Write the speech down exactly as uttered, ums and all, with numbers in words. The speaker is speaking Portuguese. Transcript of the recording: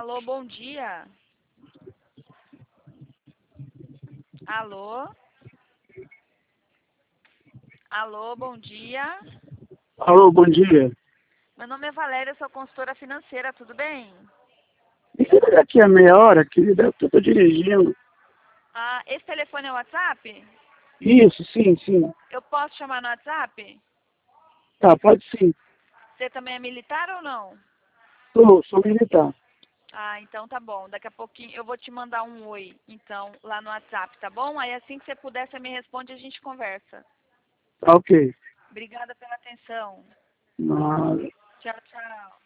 Alô, bom dia. Alô? Alô, bom dia. Alô, bom dia. Meu nome é Valéria, eu sou consultora financeira, tudo bem? Me liga daqui a meia hora, querida, eu tô, tô dirigindo. Ah, esse telefone é o WhatsApp? Isso, sim, sim. Eu posso chamar no WhatsApp? Tá, pode sim. Você também é militar ou não? Sou, sou militar. Ah, então tá bom. Daqui a pouquinho eu vou te mandar um oi, então, lá no WhatsApp, tá bom? Aí assim que você puder, você me responde e a gente conversa. Tá ok. Obrigada pela atenção. Nada. Tchau, tchau.